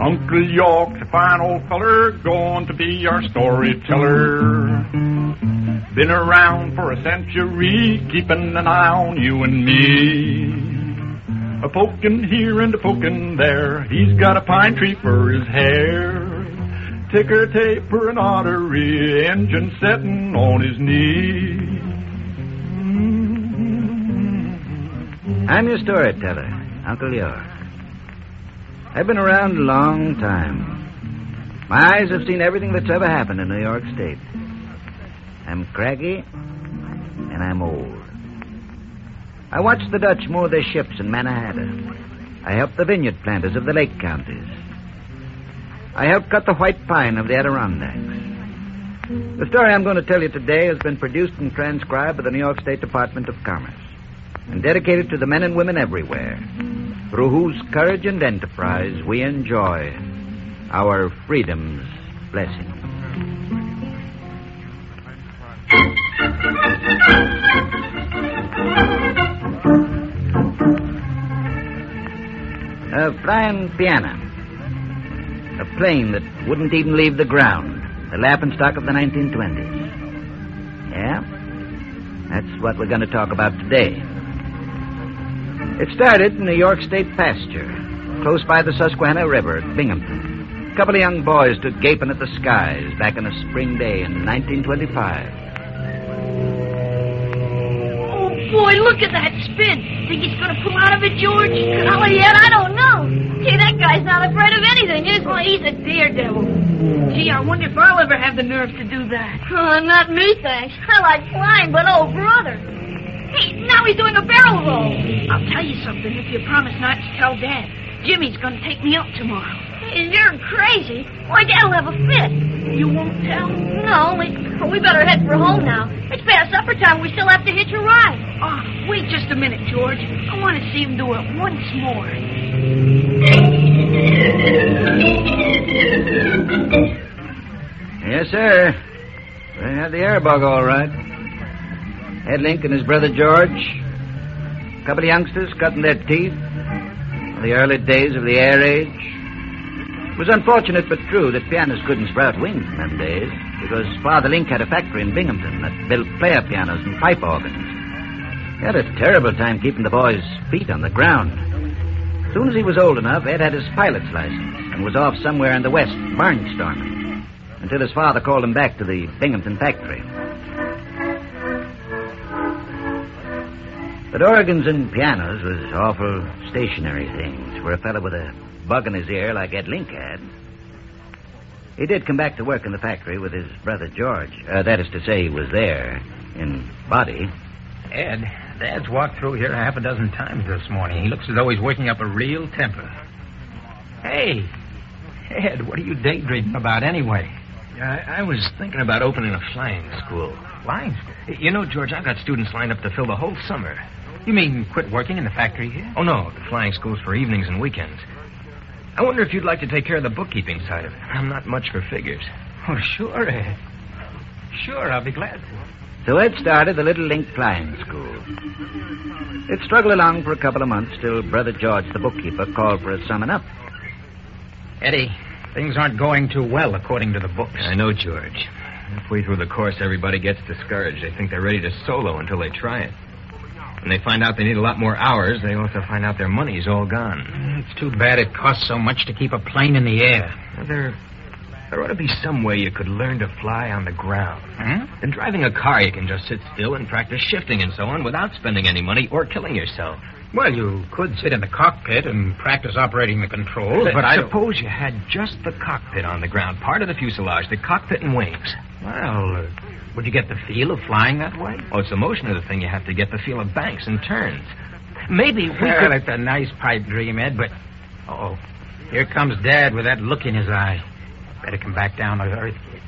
Uncle York's a fine old feller, going to be our storyteller. Been around for a century, keeping an eye on you and me. A poking here and a poking there, he's got a pine tree for his hair. Ticker tape for an artery, engine setting on his knee. I'm your storyteller, Uncle York. I've been around a long time. My eyes have seen everything that's ever happened in New York State. I'm craggy, and I'm old. I watched the Dutch moor their ships in Manhattan. I helped the vineyard planters of the lake counties. I helped cut the white pine of the Adirondacks. The story I'm going to tell you today has been produced and transcribed by the New York State Department of Commerce and dedicated to the men and women everywhere through whose courage and enterprise we enjoy our freedom's blessing. A flying piano. A plane that wouldn't even leave the ground. The laughingstock of the 1920s. Yeah? That's what we're going to talk about today. It started in New York State pasture, close by the Susquehanna River at Binghamton. A couple of young boys stood gaping at the skies back on a spring day in 1925. Boy, look at that spin. Think he's going to pull out of it, George? Golly, yet, I don't know. Gee, that guy's not afraid of anything, is he? He's a daredevil. Gee, I wonder if I'll ever have the nerve to do that. Oh, not me, thanks. I like flying, but oh, brother. Hey, now he's doing a barrel roll. I'll tell you something if you promise not to tell Dad. Jimmy's going to take me up tomorrow. Hey, you're crazy. Why, Dad'll have a fit. You won't tell? No, we better head for home now. It's past supper time. We still have to hitch a ride. Oh, wait just a minute, George. I want to see him do it once more. Yes, sir. They had the air bug all right. Ed Link and his brother George. A couple of youngsters cutting their teeth. The early days of the air age. It was unfortunate but true that pianists couldn't sprout wings in them days because Father Link had a factory in Binghamton that built player pianos and pipe organs. He had a terrible time keeping the boys' feet on the ground. As soon as he was old enough, Ed had his pilot's license and was off somewhere in the west barnstorming until his father called him back to the Binghamton factory. But organs and pianos was awful stationary things for a fellow with a bug in his ear like Ed Link had. He did come back to work in the factory with his brother George. That is to say, he was there in body. Ed, Dad's walked through here half a dozen times this morning. He looks as though he's working up a real temper. Hey, Ed, what are you daydreaming about anyway? I was thinking about opening a flying school. Flying school? You know, George, I've got students lined up to fill the whole summer. You mean quit working in the factory here? Oh, no, the flying school's for evenings and weekends. I wonder if you'd like to take care of the bookkeeping side of it. I'm not much for figures. Oh, sure, Ed. Sure, I'll be glad to. So Ed started the Little Link Flying School. It struggled along for a couple of months till Brother George, the bookkeeper, called for a summing up. Eddie, things aren't going too well according to the books. I know, George. Halfway through the course, everybody gets discouraged. They think they're ready to solo until they try it. When they find out they need a lot more hours, they also find out their money's all gone. It's too bad it costs so much to keep a plane in the air. There ought to be some way you could learn to fly on the ground. Hmm? In driving a car, you can just sit still and practice shifting and so on without spending any money or killing yourself. Well, you could sit in the cockpit and practice operating the controls, but I suppose you had just the cockpit on the ground, part of the fuselage, the cockpit and wings. Well, would you get the feel of flying that way? Oh, it's the motion of the thing you have to get the feel of banks and turns. Maybe we well, could... It's a nice pipe dream, Ed, but... Uh-oh. Here comes Dad with that look in his eye. Better come back down to earth, kid.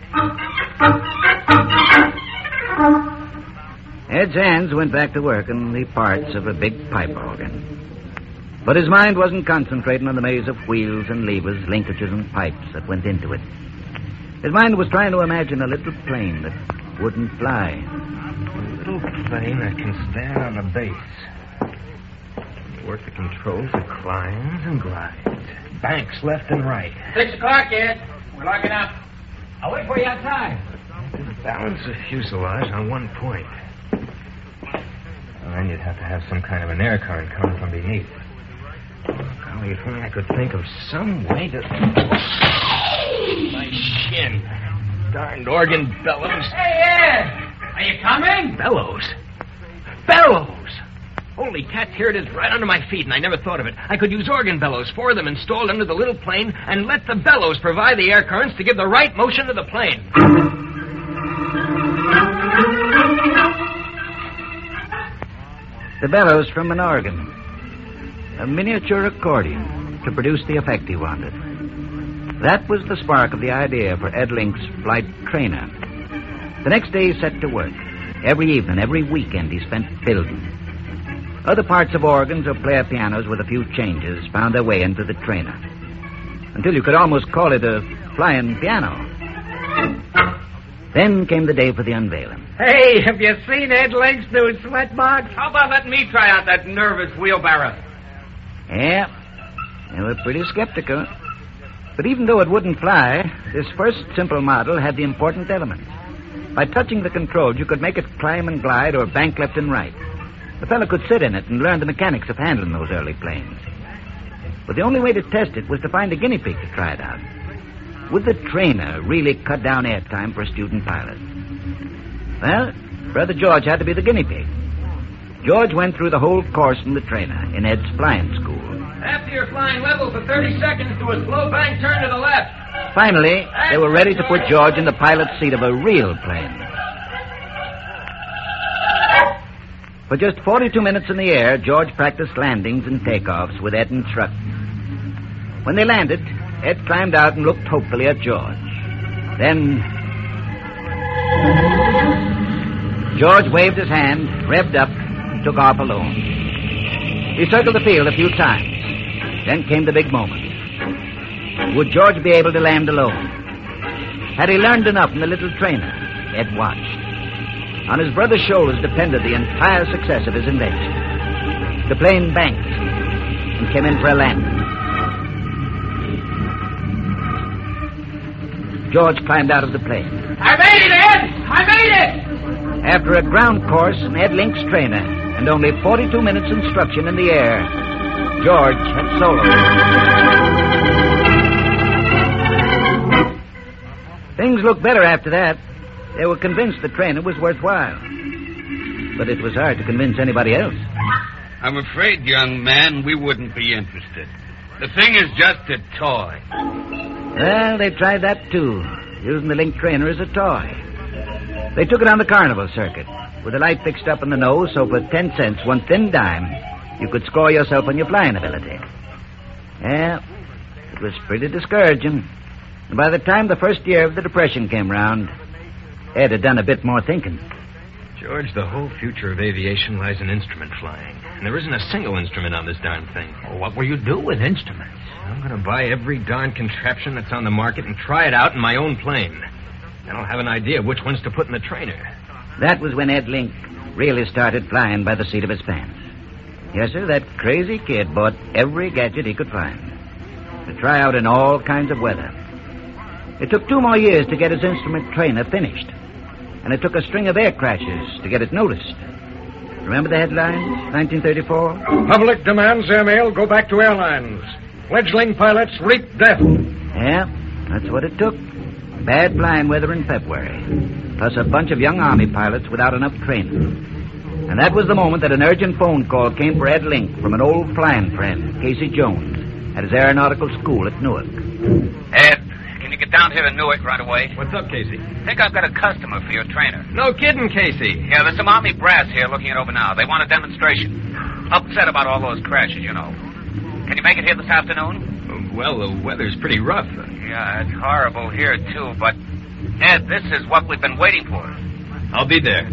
Ed's hands went back to work in the parts of a big pipe organ. But his mind wasn't concentrating on the maze of wheels and levers, linkages, and pipes that went into it. His mind was trying to imagine a little plane that wouldn't fly. A little plane that can stand on a base. Work the controls, it climbs and glides. banks left and right. 6 o'clock, Ed. We're locking up. I'll wait for you outside. Balance the fuselage on one point. And then you'd have to have some kind of an air current coming from beneath. Golly, if only I could think of some way to... My shin. Darned organ bellows. Hey, Ed! Are you coming? Bellows? Bellows! Holy cats, here it is right under my feet, and I never thought of it. I could use organ bellows, 4 of them installed under the little plane, and let the bellows provide the air currents to give the right motion to the plane. The bellows from an organ. A miniature accordion to produce the effect he wanted. That was the spark of the idea for Ed Link's flight trainer. The next day he set to work. Every evening, every weekend he spent building. Other parts of organs or player pianos with a few changes found their way into the trainer. Until you could almost call it a flying piano. Then came the day for the unveiling. Hey, have you seen Ed Link's new sweatbox? How about letting me try out that nervous wheelbarrow? Yeah, they were pretty skeptical. But even though it wouldn't fly, this first simple model had the important elements. By touching the controls, you could make it climb and glide or bank left and right. The fellow could sit in it and learn the mechanics of handling those early planes. But the only way to test it was to find a guinea pig to try it out. Would the trainer really cut down airtime for a student pilot? Well, Brother George had to be the guinea pig. George went through the whole course from the trainer in Ed's flying school. After you're flying level for 30 seconds, do a slow bank turn to the left. Finally, they were ready to put George in the pilot's seat of a real plane. For just 42 minutes in the air, George practiced landings and takeoffs with Ed and Truck. When they landed, Ed climbed out and looked hopefully at George. Then George waved his hand, revved up, and took off alone. He circled the field a few times. Then came the big moment. Would George be able to land alone? Had he learned enough from the little trainer? Ed watched. On his brother's shoulders depended the entire success of his invention. The plane banked and came in for a landing. George climbed out of the plane. I made it, Ed! I made it! After a ground course from Ed Link's trainer and only 42 minutes instruction in the air, George had soloed. Things looked better after that. They were convinced the trainer was worthwhile. But it was hard to convince anybody else. I'm afraid, young man, we wouldn't be interested. The thing is just a toy. Well, they tried that too, using the Link trainer as a toy. They took it on the carnival circuit, with a light fixed up in the nose, so for 10 cents, one thin dime, you could score yourself on your flying ability. Yeah, it was pretty discouraging. And by the time the first year of the Depression came round, Ed had done a bit more thinking. George, the whole future of aviation lies in instrument flying. And there isn't a single instrument on this darn thing. Well, what will you do with instruments? I'm going to buy every darn contraption that's on the market and try it out in my own plane. Then I'll have an idea of which ones to put in the trainer. That was when Ed Link really started flying by the seat of his pants. Yes, sir, that crazy kid bought every gadget he could find to try out in all kinds of weather. It took 2 more years to get his instrument trainer finished. And it took a string of air crashes to get it noticed. Remember the headlines, 1934? Public demands airmail go back to airlines. Fledgling pilots reap death. Yeah, that's what it took. Bad flying weather in February. Plus a bunch of young Army pilots without enough training. And that was the moment that an urgent phone call came for Ed Link from an old flying friend, Casey Jones, at his aeronautical school at Newark. Ed, can you get down here to Newark right away? What's up, Casey? Think I've got a customer for your trainer. No kidding, Casey. Yeah, there's some Army brass here looking it over now. They want a demonstration. Upset about all those crashes, you know. Can you make it here this afternoon? Well, the weather's pretty rough. Yeah, it's horrible here, too, but... Ed, this is what we've been waiting for. I'll be there.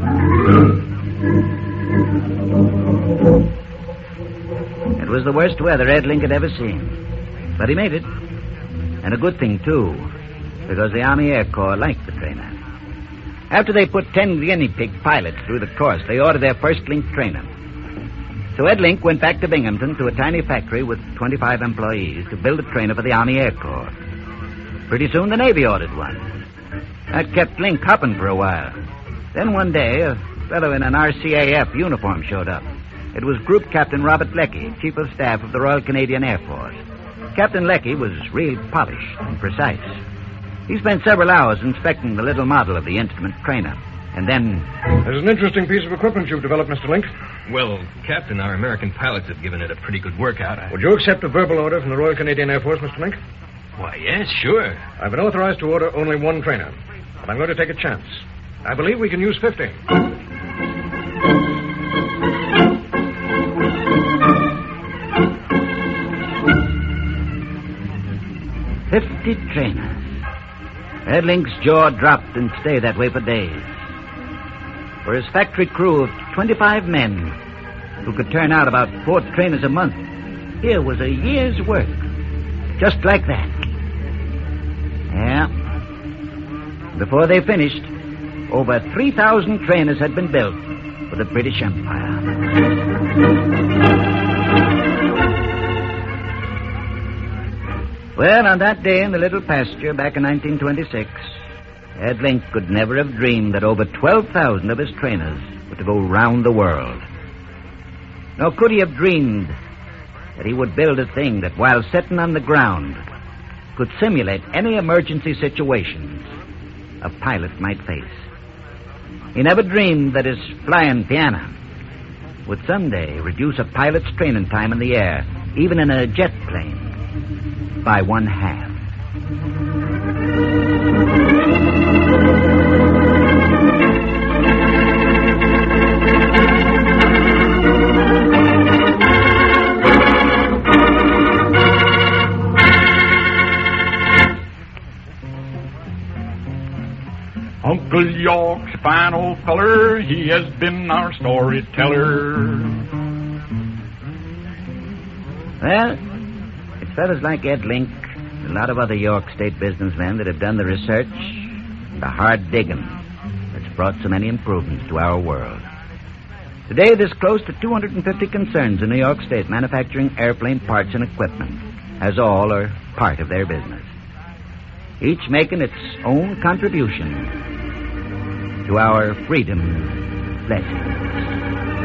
It was the worst weather Ed Link had ever seen. But he made it. And a good thing, too, because the Army Air Corps liked the trainer. After they put 10 guinea pig pilots through the course, they ordered their first Link trainer. So Ed Link went back to Binghamton to a tiny factory with 25 employees to build a trainer for the Army Air Corps. Pretty soon the Navy ordered one. That kept Link hopping for a while. Then one day, a fellow in an RCAF uniform showed up. It was Group Captain Robert Leckie, Chief of Staff of the Royal Canadian Air Force. Captain Leckie was real polished and precise. He spent several hours inspecting the little model of the instrument trainer. And then... There's an interesting piece of equipment you've developed, Mr. Link. Well, Captain, our American pilots have given it a pretty good workout. Would you accept a verbal order from the Royal Canadian Air Force, Mr. Link? Why, yes, sure. I've been authorized to order only one trainer. But I'm going to take a chance. I believe we can use 50. 50 trainers. Ed Link's jaw dropped and stayed that way for days. For his factory crew of 25 men, who could turn out about 4 trainers a month, here was a year's work. Just like that. Yeah. Before they finished, over 3,000 trainers had been built for the British Empire. Well, on that day in the little pasture back in 1926, Ed Link could never have dreamed that over 12,000 of his trainers were to go round the world. Nor could he have dreamed that he would build a thing that, while sitting on the ground, could simulate any emergency situations a pilot might face. He never dreamed that his flying piano would someday reduce a pilot's training time in the air, even in a jet plane, by 1/2. Uncle York's a fine old feller. He has been our storyteller. Well, it's fellas like Ed Link, a lot of other York State businessmen that have done the research, the hard digging that's brought so many improvements to our world. Today, there's close to 250 concerns in New York State manufacturing airplane parts and equipment, as all are part of their business, each making its own contribution to our freedom blessings.